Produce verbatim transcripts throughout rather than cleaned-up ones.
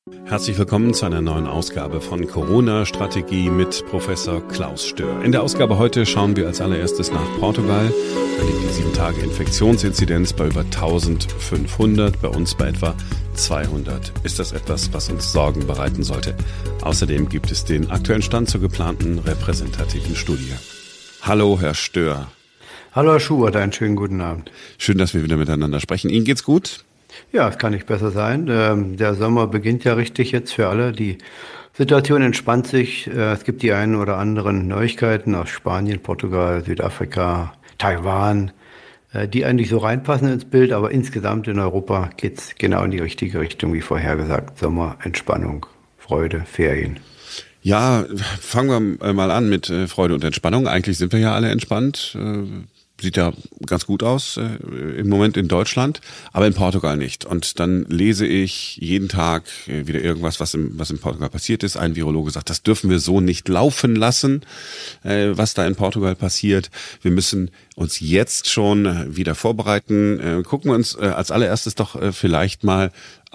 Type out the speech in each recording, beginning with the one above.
Herzlich willkommen zu einer neuen Ausgabe von Corona-Strategie mit Professor Klaus Stör. In der Ausgabe heute schauen wir als allererstes nach Portugal. Da liegt die sieben Tage Infektionsinzidenz bei über eintausendfünfhundert, bei uns bei etwa zweihundert. Ist das etwas, was uns Sorgen bereiten sollte? Außerdem gibt es den aktuellen Stand zur geplanten repräsentativen Studie. Hallo, Herr Stör. Hallo, Herr Schubert, einen schönen guten Abend. Schön, dass wir wieder miteinander sprechen. Ihnen geht's gut? Ja, es kann nicht besser sein. Der Sommer beginnt ja richtig jetzt für alle. Die Situation entspannt sich. Es gibt die einen oder anderen Neuigkeiten aus Spanien, Portugal, Südafrika, Taiwan, die eigentlich so reinpassen ins Bild. Aber insgesamt in Europa geht es genau in die richtige Richtung, wie vorhergesagt. Sommer, Entspannung, Freude, Ferien. Ja, fangen wir mal an mit Freude und Entspannung. Eigentlich sind wir ja alle entspannt. Sieht ja ganz gut aus äh, im Moment in Deutschland, aber in Portugal nicht. Und dann lese ich jeden Tag äh, wieder irgendwas, was im, was in Portugal passiert ist. Ein Virologe sagt, das dürfen wir so nicht laufen lassen, äh, was da in Portugal passiert. Wir müssen uns jetzt schon äh, wieder vorbereiten. Äh, gucken wir uns äh, als allererstes doch äh, vielleicht mal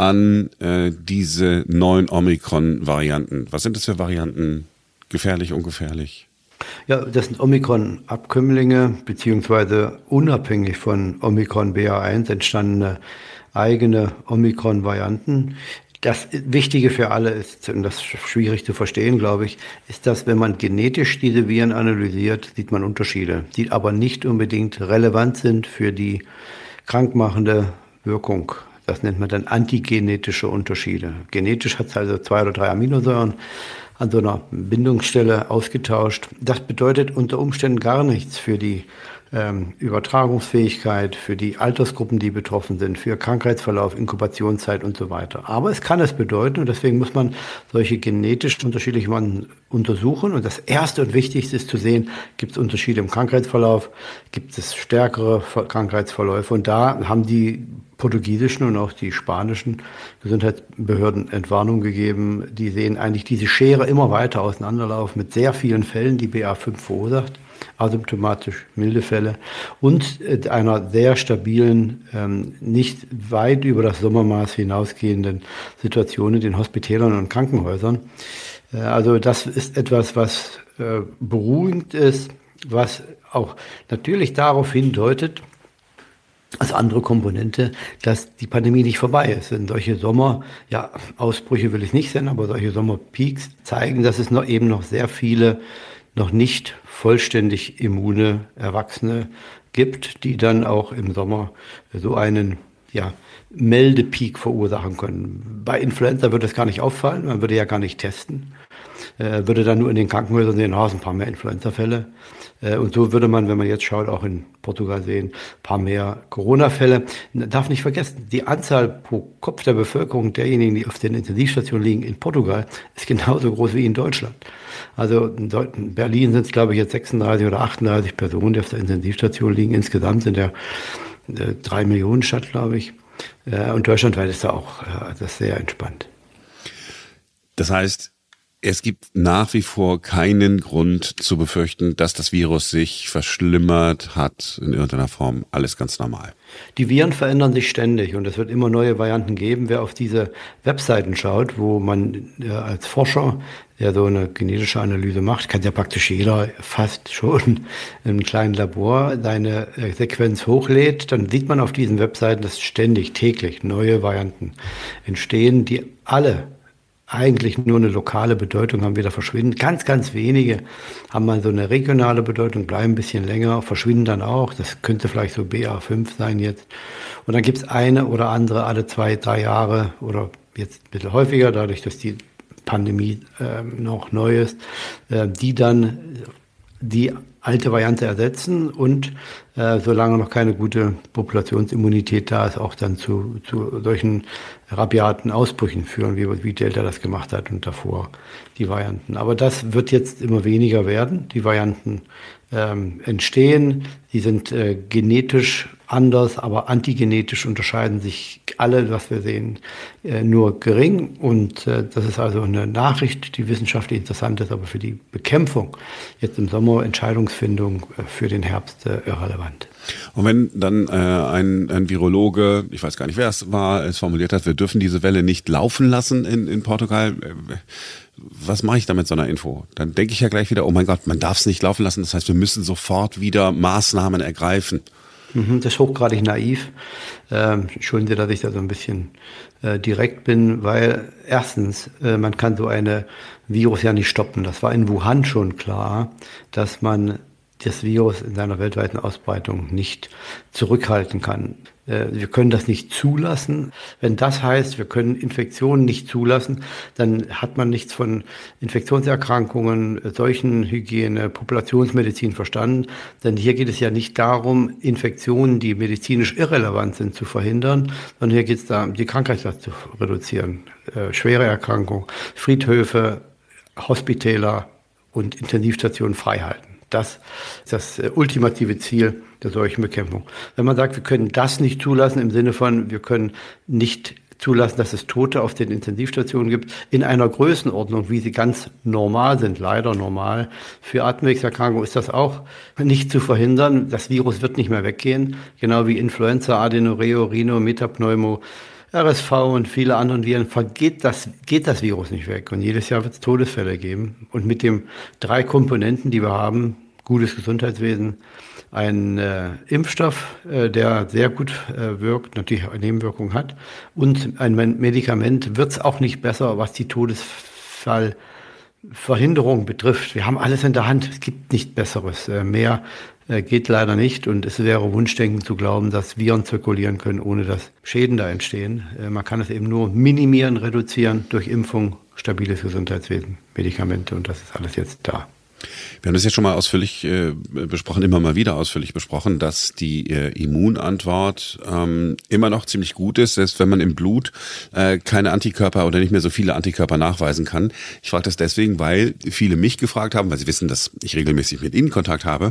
an äh, diese neuen Omikron-Varianten. Was sind das für Varianten? Gefährlich, ungefährlich? Ja, das sind Omikron-Abkömmlinge, beziehungsweise unabhängig von Omikron B A eins entstandene eigene Omikron-Varianten. Das Wichtige für alle ist, und das ist schwierig zu verstehen, glaube ich, ist, dass wenn man genetisch diese Viren analysiert, sieht man Unterschiede, die aber nicht unbedingt relevant sind für die krankmachende Wirkung. Das nennt man dann antigenetische Unterschiede. Genetisch hat es also zwei oder drei Aminosäuren an so einer Bindungsstelle ausgetauscht. Das bedeutet unter Umständen gar nichts für die ähm, Übertragungsfähigkeit, für die Altersgruppen, die betroffen sind, für Krankheitsverlauf, Inkubationszeit und so weiter. Aber es kann es bedeuten, und deswegen muss man solche genetisch unterschiedlichen Varianten untersuchen. Und das Erste und Wichtigste ist zu sehen, gibt es Unterschiede im Krankheitsverlauf, gibt es stärkere Krankheitsverläufe. Und da haben die portugiesischen und auch die spanischen Gesundheitsbehörden Entwarnung gegeben. Die sehen eigentlich diese Schere immer weiter auseinanderlaufen mit sehr vielen Fällen, die B A fünf verursacht, asymptomatisch milde Fälle und einer sehr stabilen, ähm, nicht weit über das Sommermaß hinausgehenden Situation in den Hospitälern und Krankenhäusern. Äh, also das ist etwas, was äh, beruhigend ist, was auch natürlich darauf hindeutet, als andere Komponente, dass die Pandemie nicht vorbei ist. Denn solche Sommer, ja, Ausbrüche will ich nicht sehen, aber solche Sommerpeaks zeigen, dass es noch eben noch sehr viele noch nicht vollständig immune Erwachsene gibt, die dann auch im Sommer so einen, ja, Meldepeak verursachen können. Bei Influenza würde es gar nicht auffallen, man würde ja gar nicht testen, äh, würde dann nur in den Krankenhäusern sehen, oh, es sind ein paar mehr Influenza-Fälle. Und so würde man, wenn man jetzt schaut, auch in Portugal sehen, ein paar mehr Corona-Fälle. Man darf nicht vergessen, die Anzahl pro Kopf der Bevölkerung derjenigen, die auf den Intensivstationen liegen in Portugal, ist genauso groß wie in Deutschland. Also in Berlin sind es, glaube ich, jetzt sechsunddreißig oder achtunddreißig Personen, die auf der Intensivstation liegen. Insgesamt sind ja äh, drei Millionen Stadt, glaube ich. Äh, und deutschlandweit ist da auch äh, das sehr entspannt. Das heißt, es gibt nach wie vor keinen Grund zu befürchten, dass das Virus sich verschlimmert hat in irgendeiner Form. Alles ganz normal. Die Viren verändern sich ständig und es wird immer neue Varianten geben. Wer auf diese Webseiten schaut, wo man ja, als Forscher, der so eine genetische Analyse macht, kann ja praktisch jeder fast schon in einem kleinen Labor seine Sequenz hochlädt, dann sieht man auf diesen Webseiten, dass ständig, täglich neue Varianten entstehen, die alle eigentlich nur eine lokale Bedeutung haben, wieder verschwinden. Ganz, ganz wenige haben mal so eine regionale Bedeutung, bleiben ein bisschen länger, verschwinden dann auch. Das könnte vielleicht so B A fünf sein jetzt. Und dann gibt es eine oder andere alle zwei, drei Jahre oder jetzt ein bisschen häufiger, dadurch, dass die Pandemie äh, noch neu ist, äh, die dann die alte Variante ersetzen und äh, solange noch keine gute Populationsimmunität da ist, auch dann zu, zu solchen rabiaten Ausbrüchen führen, wie, wie Delta das gemacht hat und davor die Varianten. Aber das wird jetzt immer weniger werden. Die Varianten ähm, entstehen. Die sind äh, genetisch anders, aber antigenetisch unterscheiden sich alle, was wir sehen, äh, nur gering. Und äh, das ist also eine Nachricht, die wissenschaftlich interessant ist, aber für die Bekämpfung jetzt im Sommer, Entscheidungsfindung äh, für den Herbst äh, irrelevant. Und wenn dann äh, ein, ein Virologe, ich weiß gar nicht, wer es war, es formuliert hat, wir dürfen diese Welle nicht laufen lassen in, in Portugal, äh, was mache ich da mit so einer Info? Dann denke ich ja gleich wieder, oh mein Gott, man darf es nicht laufen lassen, das heißt, wir müssen sofort wieder Maßnahmen ergreifen. Das ist hochgradig naiv. Ähm, Entschuldigen Sie, dass ich da so ein bisschen äh, direkt bin, weil erstens, äh, man kann so eine Virus ja nicht stoppen. Das war in Wuhan schon klar, dass man das Virus in seiner weltweiten Ausbreitung nicht zurückhalten kann. Wir können das nicht zulassen. Wenn das heißt, wir können Infektionen nicht zulassen, dann hat man nichts von Infektionserkrankungen, Seuchenhygiene, Populationsmedizin verstanden. Denn hier geht es ja nicht darum, Infektionen, die medizinisch irrelevant sind, zu verhindern, sondern hier geht es darum, die Krankheitslast zu reduzieren. Äh, schwere Erkrankungen, Friedhöfe, Hospitäler und Intensivstationen frei halten. Das ist das ultimative Ziel der Seuchenbekämpfung. Wenn man sagt, wir können das nicht zulassen, im Sinne von, wir können nicht zulassen, dass es Tote auf den Intensivstationen gibt, in einer Größenordnung, wie sie ganz normal sind, leider normal. Für Atemwegserkrankungen ist das auch nicht zu verhindern. Das Virus wird nicht mehr weggehen, genau wie Influenza, Adenoreo, Rhino, Metapneumo, R S V und viele anderen Viren, vergeht das, geht das Virus nicht weg. Und jedes Jahr wird es Todesfälle geben. Und mit den drei Komponenten, die wir haben, gutes Gesundheitswesen, ein äh, Impfstoff, äh, der sehr gut äh, wirkt, natürlich eine Nebenwirkung hat, und ein Medikament, wird es auch nicht besser, was die Todesfallverhinderung betrifft. Wir haben alles in der Hand. Es gibt nichts Besseres. Äh, mehr geht leider nicht, und es wäre Wunschdenken zu glauben, dass Viren zirkulieren können, ohne dass Schäden da entstehen. Man kann es eben nur minimieren, reduzieren durch Impfung, stabiles Gesundheitswesen, Medikamente, und das ist alles jetzt da. Wir haben das jetzt schon mal ausführlich äh, besprochen, immer mal wieder ausführlich besprochen, dass die äh, Immunantwort ähm, immer noch ziemlich gut ist, selbst wenn man im Blut äh, keine Antikörper oder nicht mehr so viele Antikörper nachweisen kann. Ich frage das deswegen, weil viele mich gefragt haben, weil sie wissen, dass ich regelmäßig mit ihnen Kontakt habe,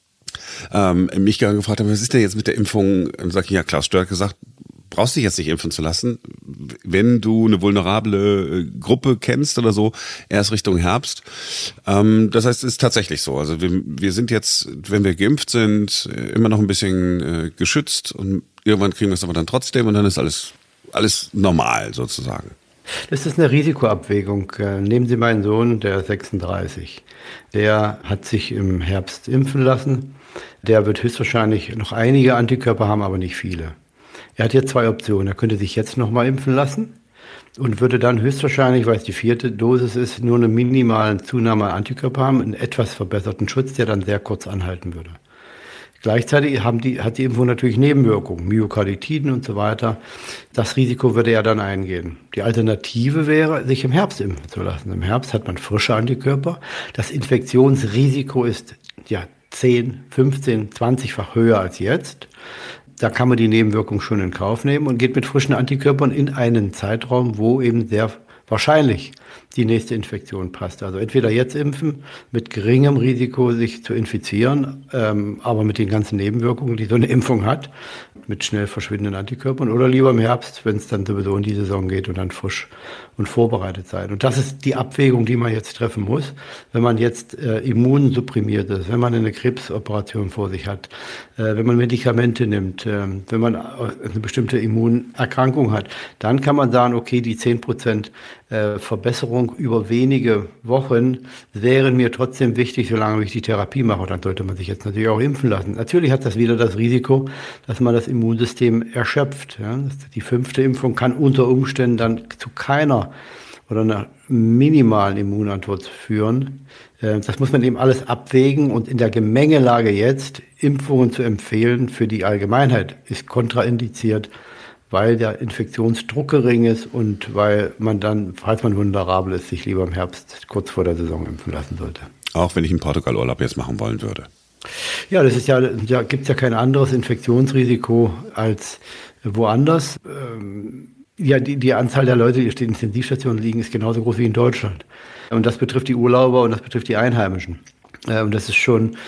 Ähm, mich gefragt haben, was ist denn jetzt mit der Impfung? Dann sag ich, ja, Klaus Stör hat gesagt, brauchst dich jetzt nicht impfen zu lassen. Wenn du eine vulnerable Gruppe kennst oder so, erst Richtung Herbst. Ähm, das heißt, es ist tatsächlich so. Also wir, wir sind jetzt, wenn wir geimpft sind, immer noch ein bisschen äh, geschützt, und irgendwann kriegen wir es aber dann trotzdem, und dann ist alles, alles normal sozusagen. Das ist eine Risikoabwägung. Nehmen Sie meinen Sohn, der ist sechsunddreißig. Der hat sich im Herbst impfen lassen. Der wird höchstwahrscheinlich noch einige Antikörper haben, aber nicht viele. Er hat jetzt zwei Optionen. Er könnte sich jetzt nochmal impfen lassen und würde dann höchstwahrscheinlich, weil es die vierte Dosis ist, nur eine minimale Zunahme an Antikörper haben, einen etwas verbesserten Schutz, der dann sehr kurz anhalten würde. Gleichzeitig haben die, hat die Impfung natürlich Nebenwirkungen, Myokarditiden und so weiter. Das Risiko würde er dann eingehen. Die Alternative wäre, sich im Herbst impfen zu lassen. Im Herbst hat man frische Antikörper. Das Infektionsrisiko ist ja zehn, fünfzehn, zwanzig-fach höher als jetzt. Da kann man die Nebenwirkung schon in Kauf nehmen und geht mit frischen Antikörpern in einen Zeitraum, wo eben sehr wahrscheinlich die nächste Infektion passt. Also entweder jetzt impfen, mit geringem Risiko sich zu infizieren, ähm, aber mit den ganzen Nebenwirkungen, die so eine Impfung hat, mit schnell verschwindenden Antikörpern, oder lieber im Herbst, wenn es dann sowieso in die Saison geht, und dann frisch und vorbereitet sein. Und das ist die Abwägung, die man jetzt treffen muss, wenn man jetzt äh, immunsupprimiert ist, wenn man eine Krebsoperation vor sich hat, äh, wenn man Medikamente nimmt, äh, wenn man eine bestimmte Immunerkrankung hat, dann kann man sagen, okay, die zehn Prozent äh, Verbesserung über wenige Wochen wären mir trotzdem wichtig, solange ich die Therapie mache. Und dann sollte man sich jetzt natürlich auch impfen lassen. Natürlich hat das wieder das Risiko, dass man das Immunsystem erschöpft. Ja? Die fünfte Impfung kann unter Umständen dann zu keiner oder einer minimalen Immunantwort führen. Das muss man eben alles abwägen, und in der Gemengelage jetzt Impfungen zu empfehlen für die Allgemeinheit ist kontraindiziert, weil der Infektionsdruck gering ist und weil man dann, falls man vulnerabel ist, sich lieber im Herbst kurz vor der Saison impfen lassen sollte. Auch wenn ich in Portugal Urlaub jetzt machen wollen würde. Ja, das ist ja, da gibt es ja kein anderes Infektionsrisiko als woanders. Ähm, ja, die, die Anzahl der Leute, die auf den Intensivstationen liegen, ist genauso groß wie in Deutschland. Und das betrifft die Urlauber und das betrifft die Einheimischen. Äh, und das ist schon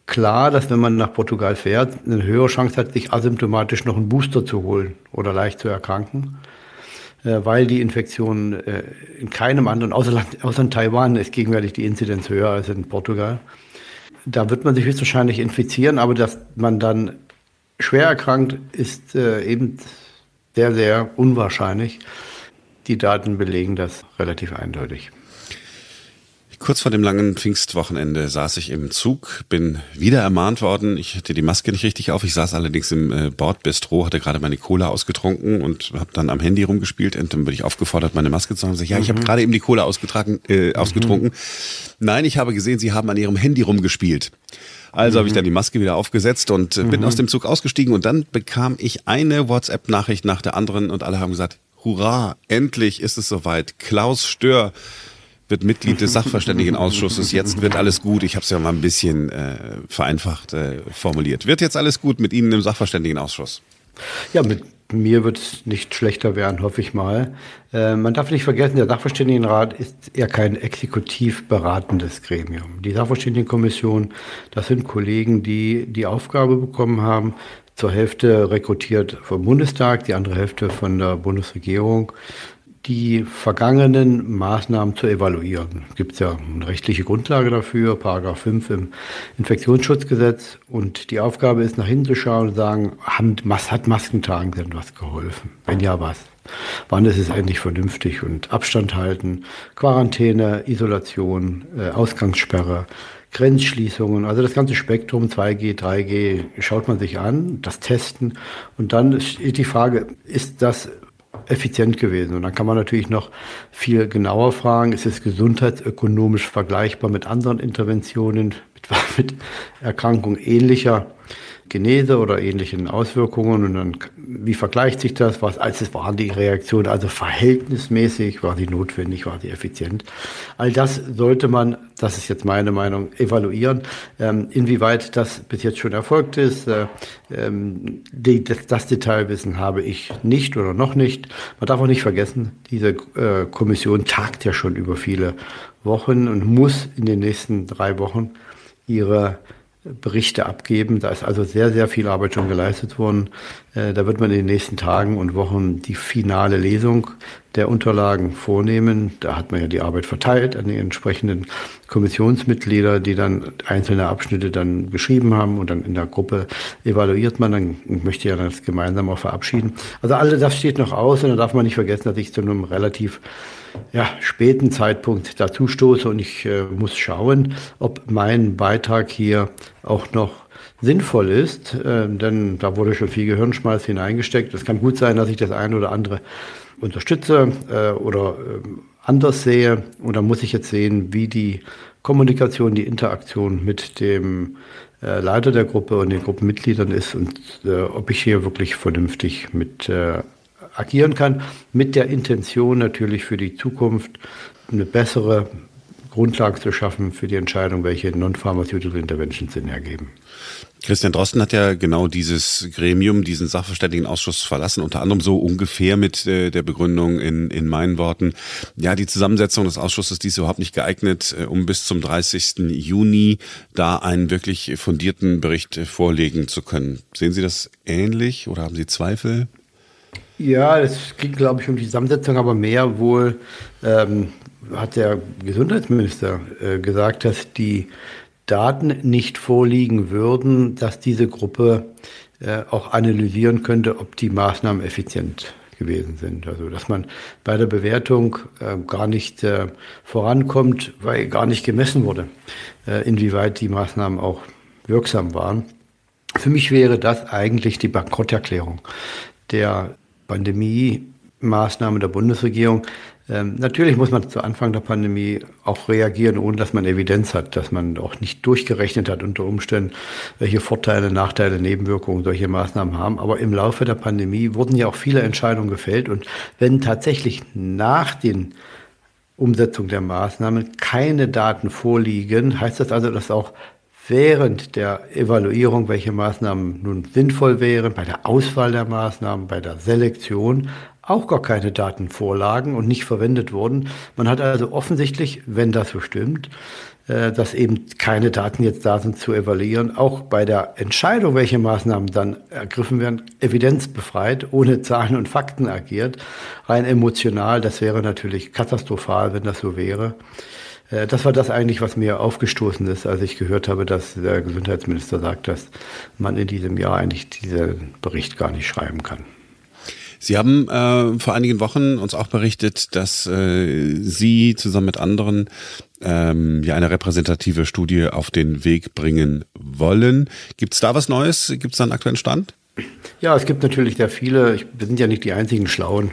klar, dass wenn man nach Portugal fährt, eine höhere Chance hat, sich asymptomatisch noch einen Booster zu holen oder leicht zu erkranken, äh, weil die Infektion äh, in keinem anderen, außer, Land, außer in Taiwan ist gegenwärtig die Inzidenz höher als in Portugal. Da wird man sich höchstwahrscheinlich infizieren, aber dass man dann schwer erkrankt, ist äh, eben sehr, sehr unwahrscheinlich. Die Daten belegen das relativ eindeutig. Kurz vor dem langen Pfingstwochenende saß ich im Zug, bin wieder ermahnt worden, ich hatte die Maske nicht richtig auf, ich saß allerdings im äh, Bordbistro, hatte gerade meine Cola ausgetrunken und habe dann am Handy rumgespielt und dann bin ich aufgefordert, meine Maske zu haben. Ich, ja, mhm. ich habe gerade eben die Cola ausgetragen, äh, ausgetrunken. Mhm. Nein, ich habe gesehen, Sie haben an Ihrem Handy rumgespielt. Also mhm. habe ich dann die Maske wieder aufgesetzt und äh, bin mhm. aus dem Zug ausgestiegen und dann bekam ich eine WhatsApp-Nachricht nach der anderen und alle haben gesagt, hurra, endlich ist es soweit. Klaus Stör wird Mitglied des Sachverständigenausschusses. Jetzt wird alles gut. Ich habe es ja mal ein bisschen äh, vereinfacht äh, formuliert. Wird jetzt alles gut mit Ihnen im Sachverständigenausschuss? Ja, mit mir wird es nicht schlechter werden, hoffe ich mal. Äh, man darf nicht vergessen, der Sachverständigenrat ist ja kein exekutiv beratendes Gremium. Die Sachverständigenkommission, das sind Kollegen, die die Aufgabe bekommen haben, zur Hälfte rekrutiert vom Bundestag, die andere Hälfte von der Bundesregierung, die vergangenen Maßnahmen zu evaluieren. Es gibt ja eine rechtliche Grundlage dafür, Paragraph fünf im Infektionsschutzgesetz. Und die Aufgabe ist, nach hinten zu schauen und sagen, hat Maskentragen denn was geholfen? Wenn ja, was? Wann ist es endlich vernünftig? Und Abstand halten, Quarantäne, Isolation, Ausgangssperre, Grenzschließungen, also das ganze Spektrum, zwei G, drei G, schaut man sich an, das Testen. Und dann ist die Frage, ist das effizient gewesen? Und dann kann man natürlich noch viel genauer fragen, ist es gesundheitsökonomisch vergleichbar mit anderen Interventionen, mit, mit Erkrankungen ähnlicher Genese oder ähnlichen Auswirkungen? Und dann, wie vergleicht sich das? Was, als war die Reaktion also verhältnismäßig? War sie notwendig? War sie effizient? All das sollte man, das ist jetzt meine Meinung, evaluieren. Ähm, inwieweit das bis jetzt schon erfolgt ist, äh, ähm, die, das, das Detailwissen habe ich nicht oder noch nicht. Man darf auch nicht vergessen, diese äh, Kommission tagt ja schon über viele Wochen und muss in den nächsten drei Wochen ihre Berichte abgeben. Da ist also sehr, sehr viel Arbeit schon geleistet worden. Äh, da wird man in den nächsten Tagen und Wochen die finale Lesung der Unterlagen vornehmen. Da hat man ja die Arbeit verteilt an die entsprechenden Kommissionsmitglieder, die dann einzelne Abschnitte dann geschrieben haben und dann in der Gruppe evaluiert man. Dann möchte ja das gemeinsam auch verabschieden. Also all das steht noch aus und da darf man nicht vergessen, dass ich zu einem relativ ja, späten Zeitpunkt dazu stoße und ich äh, muss schauen, ob mein Beitrag hier auch noch sinnvoll ist, äh, denn da wurde schon viel Gehirnschmalz hineingesteckt. Es kann gut sein, dass ich das eine oder andere unterstütze äh, oder äh, anders sehe und da muss ich jetzt sehen, wie die Kommunikation, die Interaktion mit dem äh, Leiter der Gruppe und den Gruppenmitgliedern ist und äh, ob ich hier wirklich vernünftig mit äh, agieren kann, mit der Intention natürlich für die Zukunft eine bessere Grundlage zu schaffen für die Entscheidung, welche Non-Pharmaceutical Interventions Sinn ergeben. Christian Drosten hat ja genau dieses Gremium, diesen Sachverständigenausschuss verlassen, unter anderem so ungefähr mit äh, der Begründung in, in meinen Worten, ja, die Zusammensetzung des Ausschusses, die ist überhaupt nicht geeignet, äh, um bis zum dreißigsten Juni da einen wirklich fundierten Bericht äh, vorlegen zu können. Sehen Sie das ähnlich oder haben Sie Zweifel? Ja, es ging, glaube ich, um die Zusammensetzung, aber mehr wohl ähm, hat der Gesundheitsminister äh, gesagt, dass die Daten nicht vorliegen würden, dass diese Gruppe äh, auch analysieren könnte, ob die Maßnahmen effizient gewesen sind. Also dass man bei der Bewertung äh, gar nicht äh, vorankommt, weil gar nicht gemessen wurde, äh, inwieweit die Maßnahmen auch wirksam waren. Für mich wäre das eigentlich die Bankrotterklärung der Pandemie-Maßnahmen der Bundesregierung. Ähm, natürlich muss man zu Anfang der Pandemie auch reagieren, ohne dass man Evidenz hat, dass man auch nicht durchgerechnet hat unter Umständen, welche Vorteile, Nachteile, Nebenwirkungen solche Maßnahmen haben. Aber im Laufe der Pandemie wurden ja auch viele Entscheidungen gefällt. Und wenn tatsächlich nach den Umsetzung der Maßnahmen keine Daten vorliegen, heißt das also, dass auch während der Evaluierung, welche Maßnahmen nun sinnvoll wären, bei der Auswahl der Maßnahmen, bei der Selektion, auch gar keine Daten vorlagen und nicht verwendet wurden. Man hat also offensichtlich, wenn das so stimmt, dass eben keine Daten jetzt da sind zu evaluieren, auch bei der Entscheidung, welche Maßnahmen dann ergriffen werden, evidenzbefreit, ohne Zahlen und Fakten agiert, rein emotional. Das wäre natürlich katastrophal, wenn das so wäre. Das war das eigentlich, was mir aufgestoßen ist, als ich gehört habe, dass der Gesundheitsminister sagt, dass man in diesem Jahr eigentlich diesen Bericht gar nicht schreiben kann. Sie haben äh, vor einigen Wochen uns auch berichtet, dass äh, Sie zusammen mit anderen ähm, ja eine repräsentative Studie auf den Weg bringen wollen. Gibt es da was Neues? Gibt es da einen aktuellen Stand? Ja, es gibt natürlich sehr viele. Ich, wir sind ja nicht die einzigen Schlauen,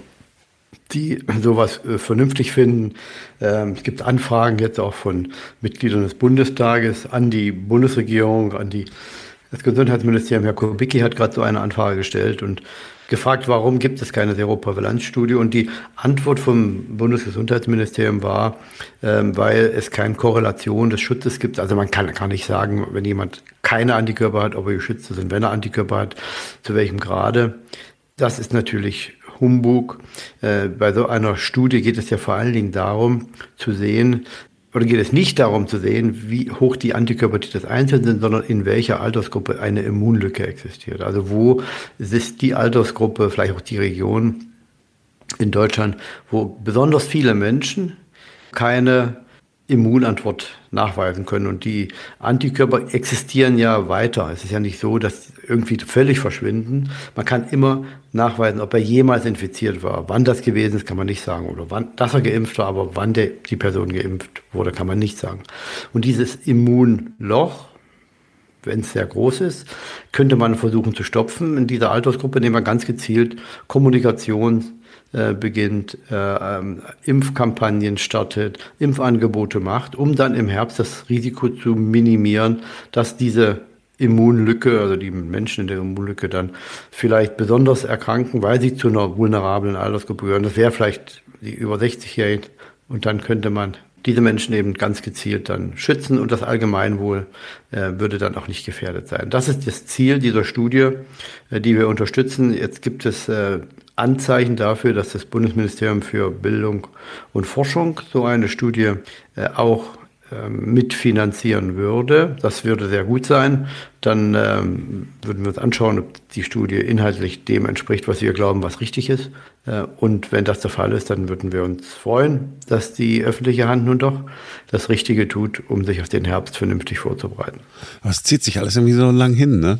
die sowas äh, vernünftig finden. Ähm, es gibt Anfragen jetzt auch von Mitgliedern des Bundestages an die Bundesregierung, an die das Gesundheitsministerium. Herr Kubicki hat gerade so eine Anfrage gestellt und gefragt, warum gibt es keine Seroprävalenzstudie? Und die Antwort vom Bundesgesundheitsministerium war, ähm, weil es keine Korrelation des Schutzes gibt. Also man kann, kann nicht sagen, wenn jemand keine Antikörper hat, ob er geschützt ist und wenn er Antikörper hat, zu welchem Grade. Das ist natürlich Humbug. Äh, bei so einer Studie geht es ja vor allen Dingen darum zu sehen, oder geht es nicht darum zu sehen, wie hoch die Antikörper des Einzelnen sind, sondern in welcher Altersgruppe eine Immunlücke existiert. Also wo ist die Altersgruppe, vielleicht auch die Region in Deutschland, wo besonders viele Menschen keine Immunantwort nachweisen können. Und die Antikörper existieren ja weiter. Es ist ja nicht so, dass sie irgendwie völlig verschwinden. Man kann immer nachweisen, ob er jemals infiziert war. Wann das gewesen ist, kann man nicht sagen. Oder wann, dass er geimpft war, aber wann der, die Person geimpft wurde, kann man nicht sagen. Und dieses Immunloch, wenn es sehr groß ist, könnte man versuchen zu stopfen in dieser Altersgruppe, indem man ganz gezielt Kommunikation äh, beginnt, äh, ähm, Impfkampagnen startet, Impfangebote macht, um dann im Herbst das Risiko zu minimieren, dass diese Immunlücke, also die Menschen in der Immunlücke dann vielleicht besonders erkranken, weil sie zu einer vulnerablen Altersgruppe gehören. Das wäre vielleicht die über sechzig-Jährigen und dann könnte man diese Menschen eben ganz gezielt dann schützen und das Allgemeinwohl äh, würde dann auch nicht gefährdet sein. Das ist das Ziel dieser Studie, äh, die wir unterstützen. Jetzt gibt es äh, Anzeichen dafür, dass das Bundesministerium für Bildung und Forschung so eine Studie äh, auch äh, mitfinanzieren würde. Das würde sehr gut sein. Dann ähm, würden wir uns anschauen, ob die Studie inhaltlich dem entspricht, was wir glauben, was richtig ist. Und wenn das der Fall ist, dann würden wir uns freuen, dass die öffentliche Hand nun doch das Richtige tut, um sich auf den Herbst vernünftig vorzubereiten. Aber es zieht sich alles irgendwie so lang hin, ne?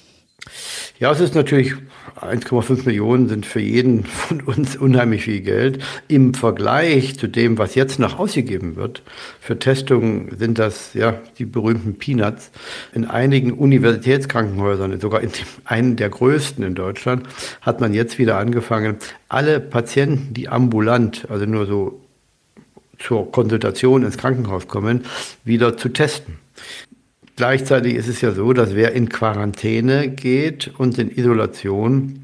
Ja, es ist natürlich, eins Komma fünf Millionen sind für jeden von uns unheimlich viel Geld. Im Vergleich zu dem, was jetzt noch ausgegeben wird, für Testungen sind das ja die berühmten Peanuts. In einigen Universitätskrankenhäusern, sogar in dem, einen der größten in Deutschland, hat man jetzt wieder angefangen, alle Patienten, die ambulant, also nur so zur Konsultation ins Krankenhaus kommen, wieder zu testen. Gleichzeitig ist es ja so, dass wer in Quarantäne geht und in Isolation,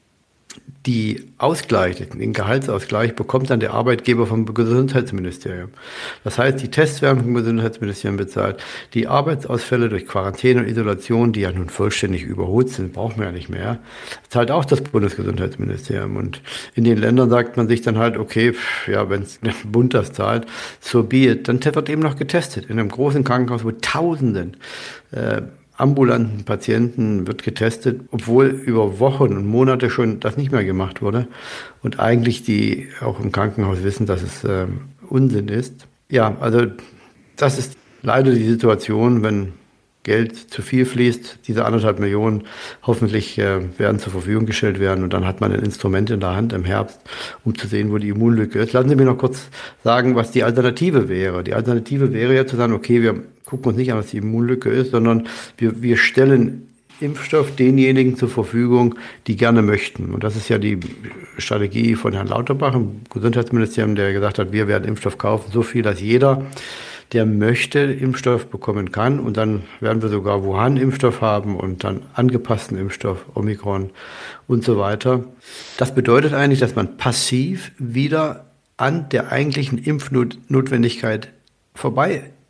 die Ausgleich, den Gehaltsausgleich bekommt dann der Arbeitgeber vom Gesundheitsministerium. Das heißt, die Tests werden vom Gesundheitsministerium bezahlt. Die Arbeitsausfälle durch Quarantäne und Isolation, die ja nun vollständig überholt sind, brauchen wir ja nicht mehr, zahlt auch das Bundesgesundheitsministerium. Und in den Ländern sagt man sich dann halt, okay, ja, wenn der Bund das zahlt, so be it. Dann wird eben noch getestet. In einem großen Krankenhaus, wo Tausenden äh, ambulanten Patienten wird getestet, obwohl über Wochen und Monate schon das nicht mehr gemacht wurde und eigentlich die auch im Krankenhaus wissen, dass es äh, Unsinn ist. Ja, also das ist leider die Situation, wenn Geld zu viel fließt, diese anderthalb Millionen hoffentlich äh, werden zur Verfügung gestellt werden und dann hat man ein Instrument in der Hand im Herbst, um zu sehen, wo die Immunlücke ist. Lassen Sie mich noch kurz sagen, was die Alternative wäre. Die Alternative wäre ja zu sagen, okay, wir gucken uns nicht an, was die Immunlücke ist, sondern wir, wir stellen Impfstoff denjenigen zur Verfügung, die gerne möchten. Und das ist ja die Strategie von Herrn Lauterbach im Gesundheitsministerium, der gesagt hat, wir werden Impfstoff kaufen, so viel, dass jeder, der möchte, Impfstoff bekommen kann. Und dann werden wir sogar Wuhan-Impfstoff haben und dann angepassten Impfstoff, Omikron und so weiter. Das bedeutet eigentlich, dass man passiv wieder an der eigentlichen Impfnotwendigkeit vorbei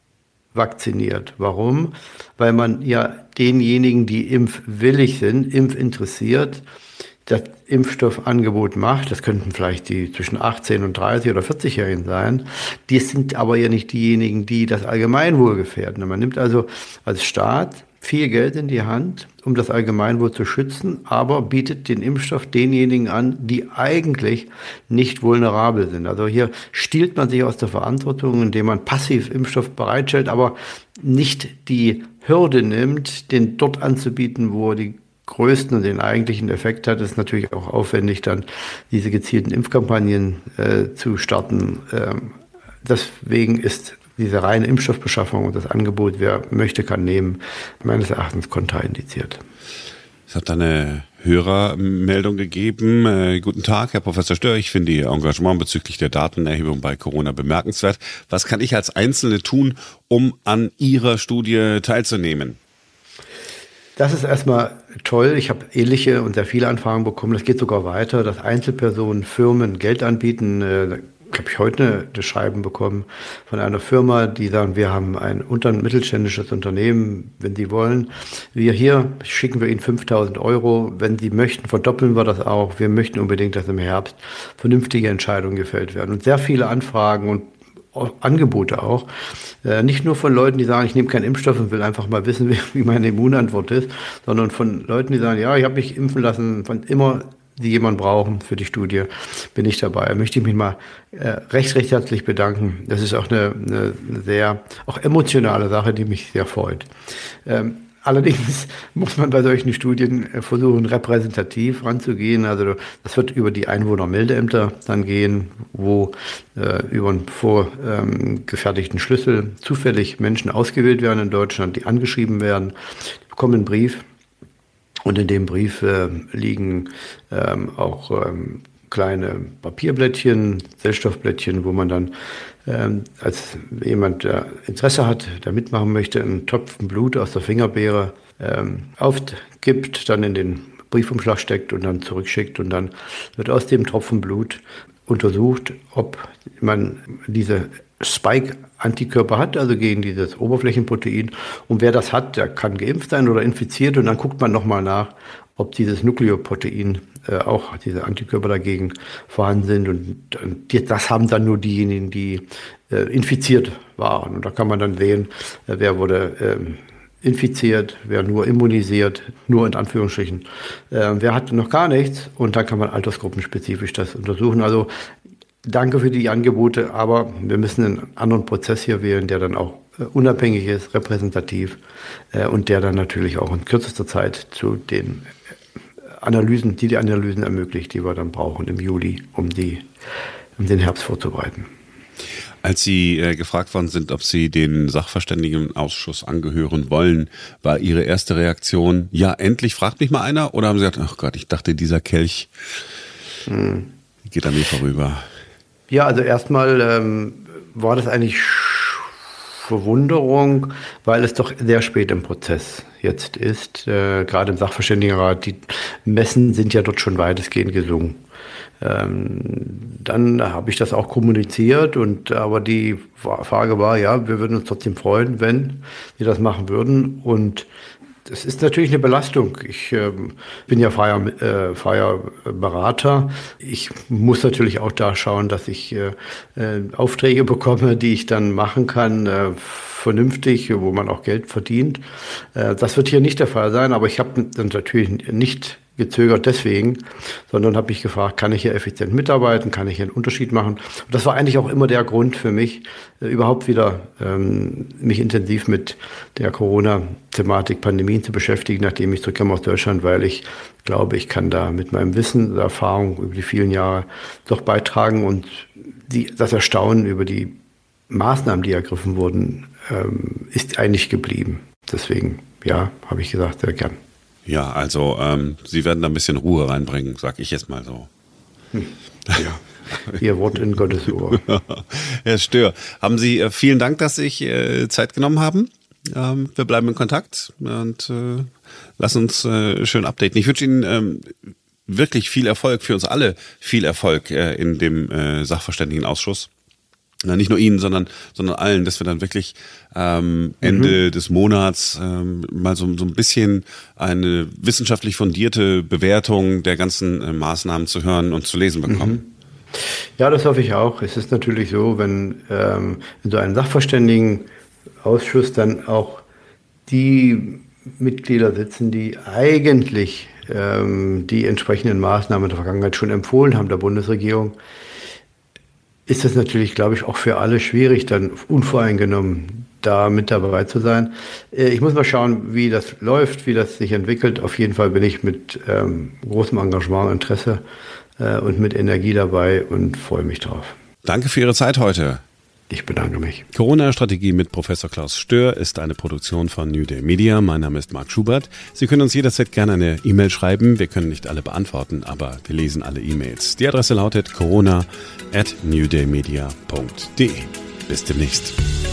vakziniert. Warum? Weil man ja denjenigen, die impfwillig sind, impfinteressiert, das Impfstoffangebot macht. Das könnten vielleicht die zwischen achtzehn und dreißig oder vierzig-Jährigen sein. Die sind aber ja nicht diejenigen, die das Allgemeinwohl gefährden. Man nimmt also als Staat viel Geld in die Hand, um das Allgemeinwohl zu schützen, aber bietet den Impfstoff denjenigen an, die eigentlich nicht vulnerabel sind. Also hier stiehlt man sich aus der Verantwortung, indem man passiv Impfstoff bereitstellt, aber nicht die Hürde nimmt, den dort anzubieten, wo die größten und den eigentlichen Effekt hat. Es ist natürlich auch aufwendig, dann diese gezielten Impfkampagnen äh, zu starten. Ähm, deswegen ist diese reine Impfstoffbeschaffung und das Angebot, wer möchte, kann nehmen, meines Erachtens kontraindiziert. Es hat eine Hörermeldung gegeben. Äh, guten Tag, Herr Professor Stör. Ich finde Ihr Engagement bezüglich der Datenerhebung bei Corona bemerkenswert. Was kann ich als Einzelne tun, um an Ihrer Studie teilzunehmen? Das ist erstmal toll. Ich habe ähnliche und sehr viele Anfragen bekommen. Das geht sogar weiter, dass Einzelpersonen, Firmen Geld anbieten. Da habe ich heute das Schreiben bekommen von einer Firma, die sagen, wir haben ein unter- und mittelständisches Unternehmen, wenn Sie wollen. Wir hier schicken wir Ihnen fünftausend Euro. Wenn Sie möchten, verdoppeln wir das auch. Wir möchten unbedingt, dass im Herbst vernünftige Entscheidungen gefällt werden. Und sehr viele Anfragen und Angebote auch. Äh, nicht nur von Leuten, die sagen, ich nehme keinen Impfstoff und will einfach mal wissen, wie, wie meine Immunantwort ist, sondern von Leuten, die sagen, ja, ich habe mich impfen lassen, von immer, die jemanden brauchen für die Studie, bin ich dabei. Da möchte ich mich mal äh, recht, recht herzlich bedanken. Das ist auch eine, eine, eine sehr, auch emotionale Sache, die mich sehr freut. Ähm, Allerdings muss man bei solchen Studien versuchen, repräsentativ ranzugehen. Also das wird über die Einwohnermeldeämter dann gehen, wo äh, über einen vorgefertigten ähm, Schlüssel zufällig Menschen ausgewählt werden in Deutschland, die angeschrieben werden, die bekommen einen Brief und in dem Brief äh, liegen ähm, auch ähm, kleine Papierblättchen, Zellstoffblättchen, wo man dann ähm, als jemand, der Interesse hat, der mitmachen möchte, einen Tropfen Blut aus der Fingerbeere ähm, aufgibt, dann in den Briefumschlag steckt und dann zurückschickt. Und dann wird aus dem Tropfen Blut untersucht, ob man diese Spike-Antikörper hat, also gegen dieses Oberflächenprotein. Und wer das hat, der kann geimpft sein oder infiziert. Und dann guckt man nochmal nach, ob dieses Nukleoprotein, äh, auch diese Antikörper dagegen vorhanden sind. Und, und die, das haben dann nur diejenigen, die äh, infiziert waren. Und da kann man dann sehen, äh, wer wurde ähm, infiziert, wer nur immunisiert, nur in Anführungsstrichen, äh, wer hat noch gar nichts. Und dann kann man altersgruppenspezifisch das untersuchen. Also danke für die Angebote, aber wir müssen einen anderen Prozess hier wählen, der dann auch äh, unabhängig ist, repräsentativ äh, und der dann natürlich auch in kürzester Zeit zu den Analysen, die die Analysen ermöglicht, die wir dann brauchen im Juli, um die, um den Herbst vorzubereiten. Als Sie äh, gefragt worden sind, ob Sie den Sachverständigenausschuss angehören wollen, war Ihre erste Reaktion, ja, endlich fragt mich mal einer? Oder haben Sie gesagt, ach Gott, ich dachte, dieser Kelch hm. geht an mir vorüber? Ja, also erstmal ähm, war das eigentlich Verwunderung, weil es doch sehr spät im Prozess jetzt ist. Äh, gerade im Sachverständigenrat, die Messen sind ja dort schon weitestgehend gesungen. Ähm, dann habe ich das auch kommuniziert und aber die Frage war, ja, wir würden uns trotzdem freuen, wenn wir das machen würden und das ist natürlich eine Belastung. Ich äh, bin ja freier, äh, freier Berater. Ich muss natürlich auch da schauen, dass ich äh, äh, Aufträge bekomme, die ich dann machen kann, äh, vernünftig, wo man auch Geld verdient. Äh, das wird hier nicht der Fall sein, aber ich habe dann natürlich nicht gezögert deswegen, sondern habe mich gefragt, kann ich hier effizient mitarbeiten, kann ich hier einen Unterschied machen? Und das war eigentlich auch immer der Grund für mich, äh, überhaupt wieder ähm, mich intensiv mit der Corona-Thematik, Pandemien zu beschäftigen, nachdem ich zurückkam aus Deutschland, weil ich glaube, ich kann da mit meinem Wissen, der Erfahrung über die vielen Jahre doch beitragen und die, das Erstaunen über die Maßnahmen, die ergriffen wurden, ähm, ist eigentlich geblieben. Deswegen, ja, habe ich gesagt, sehr gern. Ja, also ähm, Sie werden da ein bisschen Ruhe reinbringen, sag ich jetzt mal so. Hm. Ja, Ihr Wort in Gottes Ohr. Herr Stör, haben Sie äh, vielen Dank, dass Sie sich äh, Zeit genommen haben. Ähm, wir bleiben in Kontakt und äh, lassen uns äh, schön updaten. Ich wünsche Ihnen ähm, wirklich viel Erfolg, für uns alle viel Erfolg äh, in dem äh, Sachverständigenausschuss. Na, nicht nur Ihnen, sondern sondern allen, dass wir dann wirklich ähm, Ende mhm. des Monats ähm, mal so, so ein bisschen eine wissenschaftlich fundierte Bewertung der ganzen äh, Maßnahmen zu hören und zu lesen bekommen. Mhm. Ja, das hoffe ich auch. Es ist natürlich so, wenn ähm, in so einem Sachverständigenausschuss dann auch die Mitglieder sitzen, die eigentlich ähm, die entsprechenden Maßnahmen in der Vergangenheit schon empfohlen haben der Bundesregierung, ist es natürlich, glaube ich, auch für alle schwierig, dann unvoreingenommen da mit dabei zu sein. Ich muss mal schauen, wie das läuft, wie das sich entwickelt. Auf jeden Fall bin ich mit ähm, großem Engagement und Interesse äh, und mit Energie dabei und freue mich drauf. Danke für Ihre Zeit heute. Ich bedanke mich. Corona-Strategie mit Professor Klaus Stör ist eine Produktion von New Day Media. Mein Name ist Marc Schubert. Sie können uns jederzeit gerne eine E-Mail schreiben. Wir können nicht alle beantworten, aber wir lesen alle E-Mails. Die Adresse lautet corona at newdaymedia punkt de. Bis demnächst.